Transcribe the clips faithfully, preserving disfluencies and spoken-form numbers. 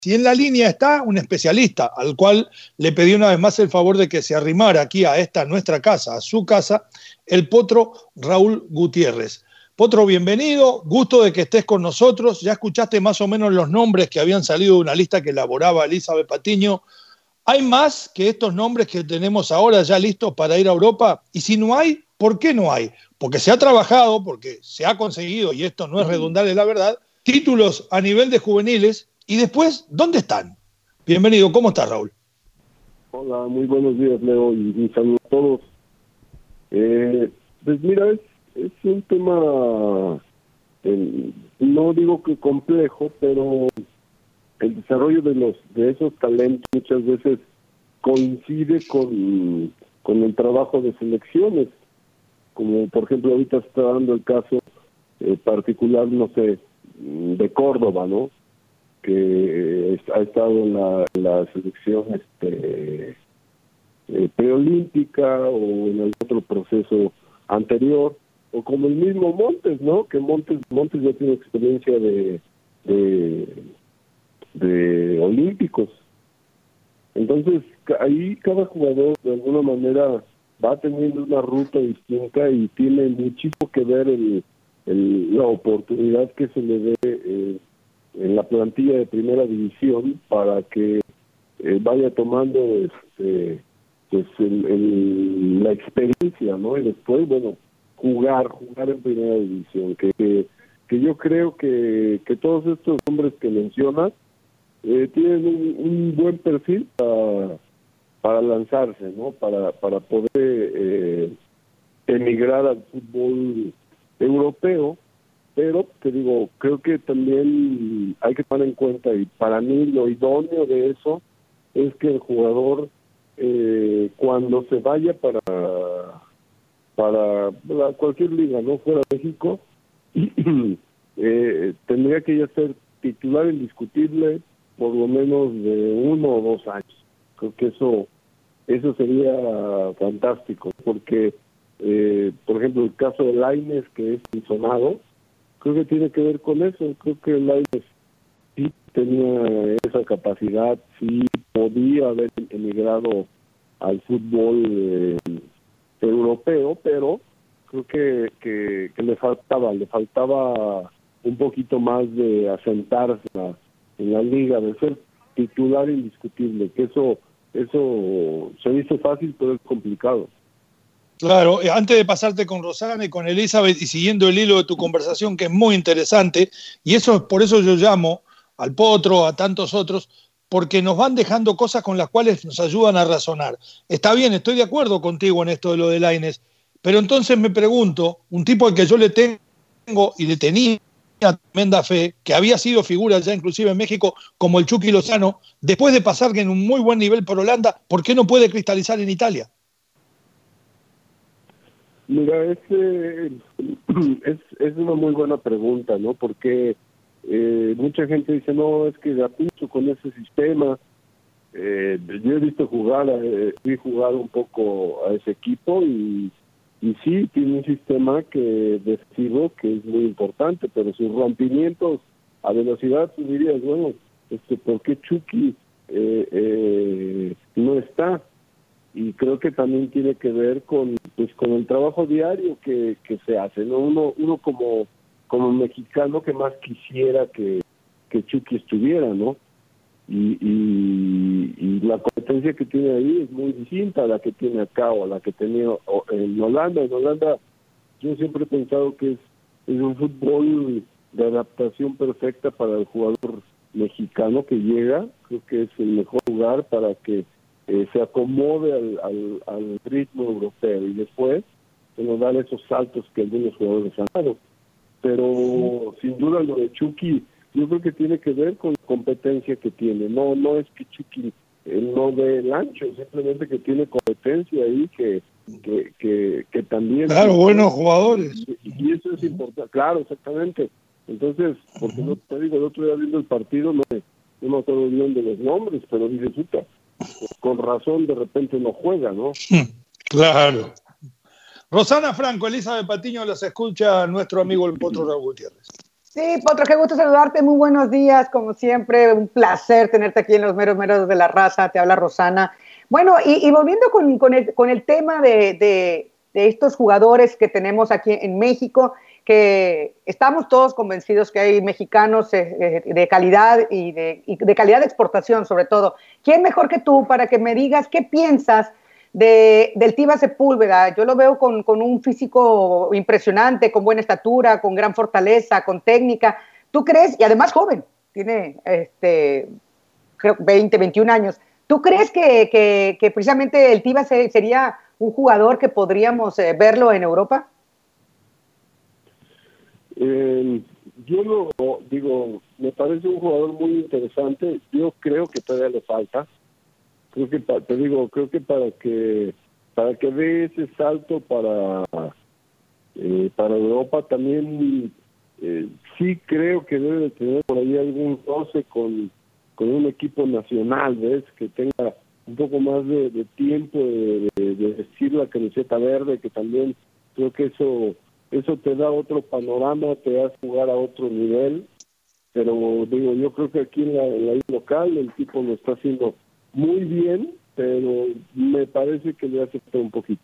Y en la línea está un especialista, al cual le pedí una vez más el favor de que se arrimara aquí a esta nuestra casa, a su casa, el potro Raúl Gutiérrez. Potro, bienvenido, gusto de que estés con nosotros. Ya escuchaste más o menos los nombres que habían salido de una lista que elaboraba Elizabeth Patiño. ¿Hay más que estos nombres que tenemos ahora ya listos para ir a Europa? Y si no hay, ¿por qué no hay? Porque se ha trabajado, porque se ha conseguido, y esto no es redundar en la verdad, títulos a nivel de juveniles. Y después, ¿dónde están? Bienvenido, ¿cómo estás, Raúl? Hola, muy buenos días, Leo, y un saludo a todos. Eh, pues mira, es, es un tema, eh, no digo que complejo, pero el desarrollo de los de esos talentos muchas veces coincide con, con el trabajo de selecciones, como por ejemplo ahorita está dando el caso eh, particular, no sé, de Córdoba, ¿no? Que ha estado en la, la selección este eh, preolímpica o en el otro proceso anterior, o como el mismo Montes, ¿no? Que Montes Montes ya tiene experiencia de de, de olímpicos. Entonces ahí cada jugador de alguna manera va teniendo una ruta distinta y tiene muchísimo que ver el, el, la oportunidad que se le dé eh, en la plantilla de primera división para que eh, vaya tomando este pues el, el, la experiencia, ¿no? Y después, bueno, jugar, jugar en primera división, que, que, que yo creo que, que todos estos hombres que mencionas eh, tienen un, un buen perfil para, para lanzarse, ¿no? Para, para poder eh, emigrar al fútbol europeo. Pero, te digo, creo que también hay que tomar en cuenta, y para mí lo idóneo de eso es que el jugador, eh, cuando se vaya para para, para cualquier liga, no fuera de México, eh, tendría que ya ser titular indiscutible por lo menos de uno o dos años. Creo que eso eso sería fantástico, porque, eh, por ejemplo, el caso de Lainez, que es sonado, creo que tiene que ver con eso. Creo que Lainez sí tenía esa capacidad, sí podía haber emigrado al fútbol eh, europeo, pero creo que, que, que le faltaba, le faltaba un poquito más de asentarse en la, en la liga, de ser titular indiscutible, que eso, eso se dice fácil, pero es complicado. Claro, antes de pasarte con Rosana y con Elizabeth y siguiendo el hilo de tu conversación, que es muy interesante, y eso por eso yo llamo al Potro, a tantos otros, porque nos van dejando cosas con las cuales nos ayudan a razonar. Está bien, estoy de acuerdo contigo en esto de lo de Lainez, pero entonces me pregunto, un tipo al que yo le tengo y le tenía tremenda fe, que había sido figura ya inclusive en México, como el Chucky Lozano, después de pasar en un muy buen nivel por Holanda, ¿por qué no puede cristalizar en Italia? Mira, es, eh, es, es una muy buena pregunta, ¿no? Porque eh, mucha gente dice, no, es que Gattuso con ese sistema, eh, yo he visto jugar, eh, vi jugar un poco a ese equipo y, y sí, tiene un sistema que defensivo que es muy importante, pero sus rompimientos a velocidad, tú dirías, bueno, este, ¿por qué Chucky eh, eh, no está? Y creo que también tiene que ver con pues con el trabajo diario que, que se hace, ¿no? Uno uno como como mexicano que más quisiera que, que Chucky estuviera, ¿no? Y, y, y la competencia que tiene ahí es muy distinta a la que tiene acá o a la que tenía en Holanda. En Holanda yo siempre he pensado que es, es un fútbol de adaptación perfecta para el jugador mexicano que llega. Creo que es el mejor lugar para que Eh, se acomode al, al, al ritmo europeo y después se nos dan esos saltos que algunos jugadores han dado. Pero sin duda lo de Chucky yo creo que tiene que ver con la competencia que tiene. No no es que Chucky eh, no dé el ancho, simplemente que tiene competencia ahí que que, que, que también... Claro, buenos jugadores. Y, y eso es importante, claro, exactamente. Entonces, porque no te digo, el otro día viendo el partido, no, no me acuerdo bien de los nombres, pero dice, puta, con razón de repente no juega, ¿no? Claro. Rosana Franco, Elizabeth Patiño, las escucha nuestro amigo el Potro Raúl Gutiérrez. Sí, Potro, qué gusto saludarte, muy buenos días, como siempre, un placer tenerte aquí en los meros meros de la raza, te habla Rosana. Bueno, y, y volviendo con, con, el, con el tema de, de, de estos jugadores que tenemos aquí en México, que estamos todos convencidos que hay mexicanos eh, de calidad y de, y de calidad de exportación sobre todo. ¿Quién mejor que tú para que me digas qué piensas de, del Tiva Sepúlveda? Yo lo veo con, con un físico impresionante, con buena estatura, con gran fortaleza, con técnica. ¿Tú crees? Y además joven, tiene este, creo veinte, veintiún años. ¿Tú crees que, que, que precisamente el Tiva se, sería un jugador que podríamos eh, verlo en Europa? Eh, yo lo digo, me parece un jugador muy interesante. Yo creo que todavía le falta. Creo que te digo, creo que para que para que dé ese salto para eh, para Europa también eh, sí creo que debe de tener por ahí algún roce con, con un equipo nacional, ¿ves? Que tenga un poco más de, de tiempo de, de, de vestir la camiseta verde, que también creo que eso eso te da otro panorama, te hace jugar a otro nivel. Pero digo, yo creo que aquí en la, en la isla local el tipo lo está haciendo muy bien, pero me parece que le hace falta un poquito.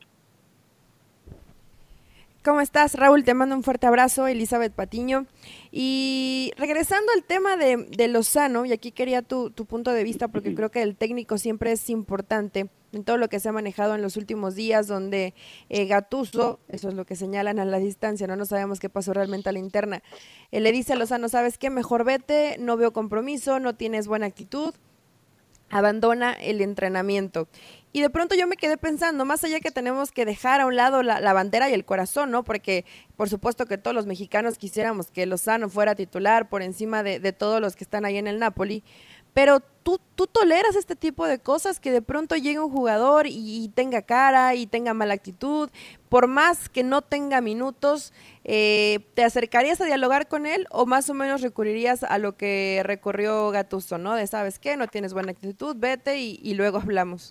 ¿Cómo estás, Raúl? Te mando un fuerte abrazo, Elizabeth Patiño. Y regresando al tema de, de Lozano, y aquí quería tu, tu punto de vista, porque creo que el técnico siempre es importante en todo lo que se ha manejado en los últimos días, donde eh, Gattuso, eso es lo que señalan a la distancia, no no sabemos qué pasó realmente a la interna, eh, le dice a Lozano, ¿sabes qué? Mejor vete, no veo compromiso, no tienes buena actitud, abandona el entrenamiento. Y de pronto yo me quedé pensando, más allá que tenemos que dejar a un lado la, la bandera y el corazón, ¿no? Porque por supuesto que todos los mexicanos quisiéramos que Lozano fuera titular por encima de, de todos los que están ahí en el Napoli, pero tú, tú toleras este tipo de cosas, que de pronto llegue un jugador y, y tenga cara y tenga mala actitud, por más que no tenga minutos, eh, ¿te acercarías a dialogar con él o más o menos recurrirías a lo que recurrió Gattuso, ¿no? De, ¿sabes qué? No tienes buena actitud, vete y, y luego hablamos.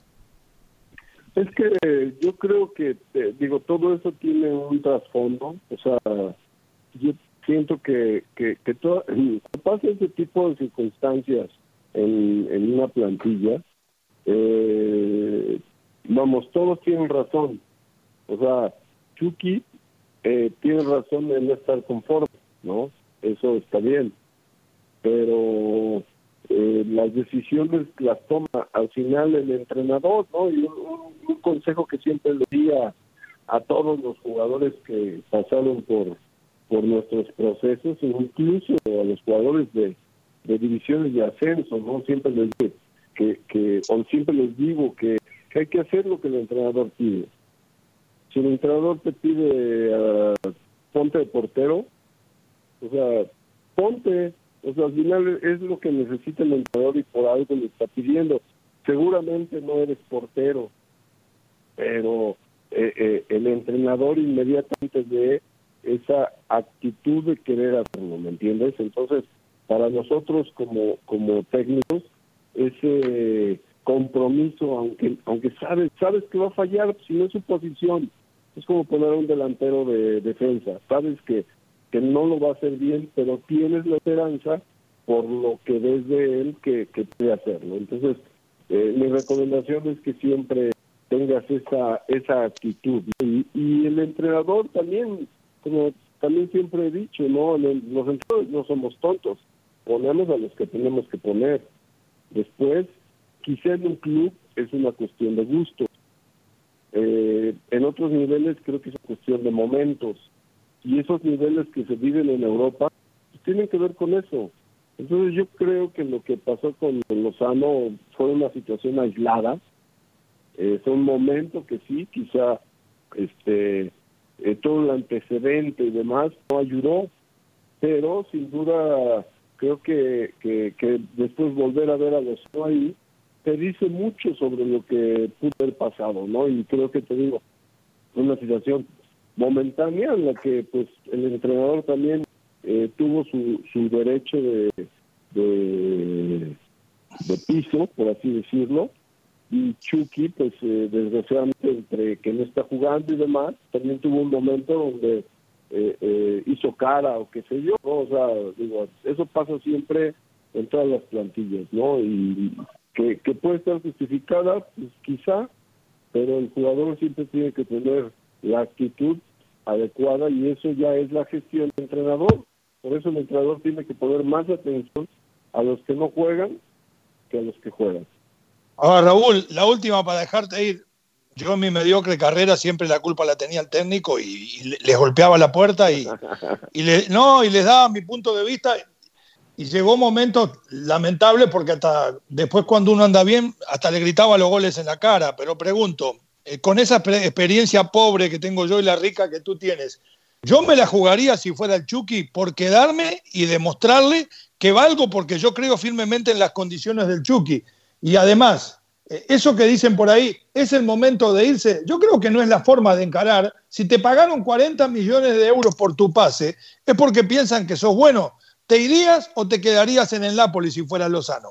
Es que yo creo que, eh, digo, todo eso tiene un trasfondo, o sea, yo siento que, que, que todo, cuando pasa ese tipo de circunstancias en, en una plantilla, eh, vamos, todos tienen razón, o sea, Chucky eh, tiene razón en no estar conforme, ¿no? Eso está bien, pero eh, las decisiones las toma al final el entrenador, ¿no? Y un, un consejo que siempre le di a, a todos los jugadores que pasaron por por nuestros procesos, incluso a los jugadores de, de divisiones de ascenso, ¿no? Siempre les digo que, que o siempre les digo que, que hay que hacer lo que el entrenador pide. Si el entrenador te pide uh, ponte de portero, o sea, ponte, o sea, al final es lo que necesita el entrenador y por algo le está pidiendo. Seguramente no eres portero, pero eh, eh, el entrenador inmediatamente ve esa actitud de querer hacerlo, ¿me entiendes? Entonces, para nosotros como como técnicos, ese compromiso, aunque aunque sabes sabes que va a fallar, si no es su posición, es como poner a un delantero de defensa, sabes que, que no lo va a hacer bien, pero tienes la esperanza por lo que ves de él que, que puede hacerlo. Entonces, eh, mi recomendación es que siempre tengas esa esa actitud, y, y el entrenador también, como también siempre he dicho, no, los entrenadores no somos tontos, ponemos a los que tenemos que poner. Después, quizá en un club es una cuestión de gusto, eh, en otros niveles creo que es una cuestión de momentos, y esos niveles que se viven en Europa pues, tienen que ver con eso. Entonces yo creo que lo que pasó con Lozano fue una situación aislada, eh, fue un momento que sí, quizá este Eh, todo el antecedente y demás no ayudó, pero sin duda creo que, que, que después volver a ver a los ahí te dice mucho sobre lo que pudo haber pasado, ¿no? Y creo que te digo, una situación momentánea en la que pues el entrenador también eh, tuvo su, su derecho de, de, de piso, por así decirlo, y Chucky, pues eh, desgraciadamente, entre que no está jugando y demás, también tuvo un momento donde eh, eh, hizo cara o qué sé yo, ¿no? O sea, digo, eso pasa siempre en todas las plantillas, ¿no? Y que, que puede estar justificada, pues quizá, pero el jugador siempre tiene que tener la actitud adecuada y eso ya es la gestión del entrenador. Por eso el entrenador tiene que poner más atención a los que no juegan que a los que juegan. Ahora, Raúl, la última para dejarte ir. Yo en mi mediocre carrera siempre la culpa la tenía el técnico y, y les golpeaba la puerta y, y, le, no, y les daba mi punto de vista. Y llegó momentos lamentables porque hasta después cuando uno anda bien, hasta le gritaba los goles en la cara. Pero pregunto, eh, con esa experiencia pobre que tengo yo y la rica que tú tienes, yo me la jugaría si fuera el Chucky por quedarme y demostrarle que valgo porque yo creo firmemente en las condiciones del Chucky. Y además, eh, eso que dicen por ahí, es el momento de irse. Yo creo que no es la forma de encarar. Si te pagaron cuarenta millones de euros por tu pase, es porque piensan que sos bueno. ¿Te irías o te quedarías en el Napoli si fueras Lozano?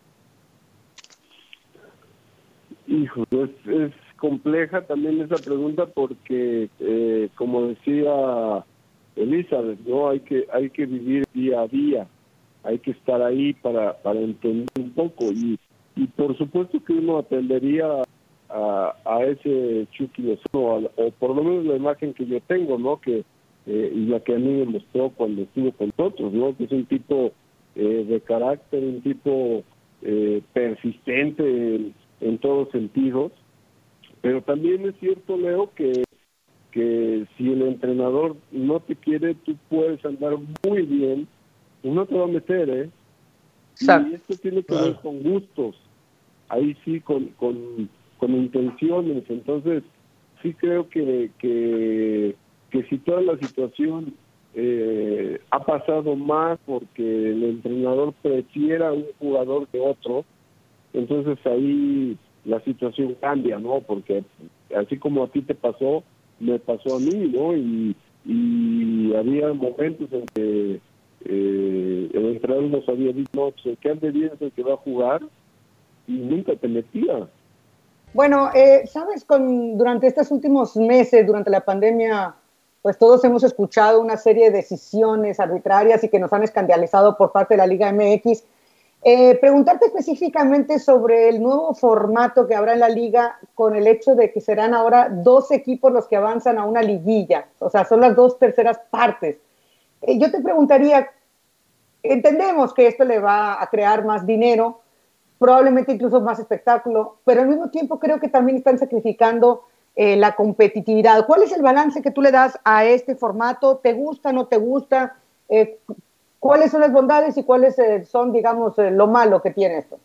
Hijo, es, es compleja también esa pregunta porque, eh, como decía Elizabeth, no hay que hay que vivir día a día, hay que estar ahí para, para entender un poco y, y por supuesto que uno atendería a, a ese Chucky Lozano, o por lo menos la imagen que yo tengo, ¿no? Que Eh, y la que a mí me mostró cuando estuvo con nosotros, ¿no? Que es un tipo eh, de carácter, un tipo eh, persistente en, en todos sentidos, pero también es cierto, Leo, que, que si el entrenador no te quiere, tú puedes andar muy bien, y no te va a meter, ¿eh? Y esto tiene que ver con gustos, ahí sí, con, con, con intenciones, entonces sí creo que... que que si toda la situación eh, ha pasado más porque el entrenador prefiera a un jugador que otro, entonces ahí la situación cambia, ¿no? Porque así como a ti te pasó, me pasó a mí, ¿no? Y, y había momentos en que eh, el entrenador nos había dicho, no, pues el que ande bien es el que va a jugar, y nunca te metía. Bueno, eh, sabes, con durante estos últimos meses, durante la pandemia, pues todos hemos escuchado una serie de decisiones arbitrarias y que nos han escandalizado por parte de la Liga M X. Eh, preguntarte específicamente sobre el nuevo formato que habrá en la Liga con el hecho de que serán ahora dos equipos los que avanzan a una liguilla, o sea, son las dos terceras partes. Eh, yo te preguntaría, entendemos que esto le va a crear más dinero, probablemente incluso más espectáculo, pero al mismo tiempo creo que también están sacrificando Eh, la competitividad. ¿Cuál es el balance que tú le das a este formato? ¿Te gusta, no te gusta? Eh, ¿Cuáles son las bondades y cuáles eh, son, digamos, eh, lo malo que tiene esto?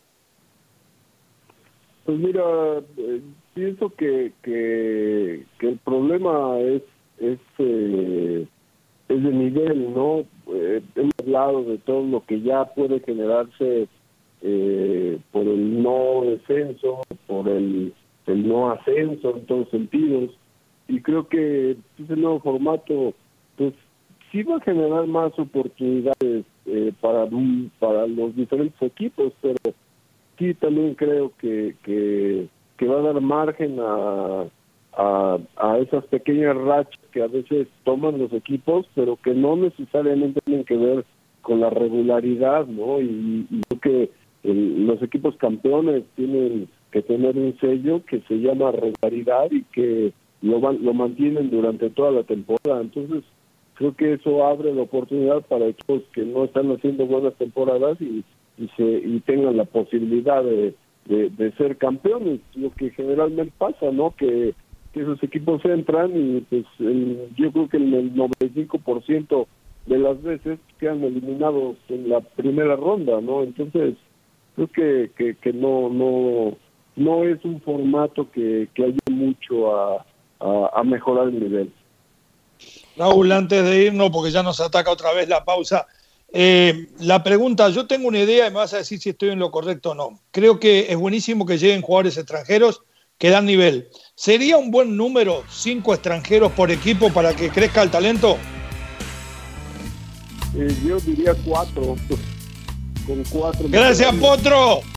Pues mira, eh, pienso que, que, que el problema es es, eh, es de nivel, ¿no? Eh, hemos hablado de todo lo que ya puede generarse eh, por el no descenso, por el el no ascenso en todos sentidos, y creo que ese nuevo formato pues sí va a generar más oportunidades eh, para, para los diferentes equipos, pero sí también creo que, que, que va a dar margen a, a, a esas pequeñas rachas que a veces toman los equipos, pero que no necesariamente tienen que ver con la regularidad, ¿no? Y, y creo que el, los equipos campeones tienen que tener un sello que se llama regularidad y que lo, van, lo mantienen durante toda la temporada. Entonces, creo que eso abre la oportunidad para equipos que no están haciendo buenas temporadas y, y, se, y tengan la posibilidad de, de, de ser campeones, lo que generalmente pasa, ¿no? Que, que esos equipos entran y pues el, yo creo que en el noventa y cinco por ciento de las veces quedan eliminados en la primera ronda, ¿no? Entonces, creo que, que, que no... no no es un formato que, que ayude mucho a, a, a mejorar el nivel. Raúl, antes de irnos, porque ya nos ataca otra vez la pausa, eh, la pregunta, yo tengo una idea y me vas a decir si estoy en lo correcto o no. Creo que es buenísimo que lleguen jugadores extranjeros que dan nivel. ¿Sería un buen número cinco extranjeros por equipo para que crezca el talento? Eh, yo diría cuatro. Con cuatro. Gracias, Potro.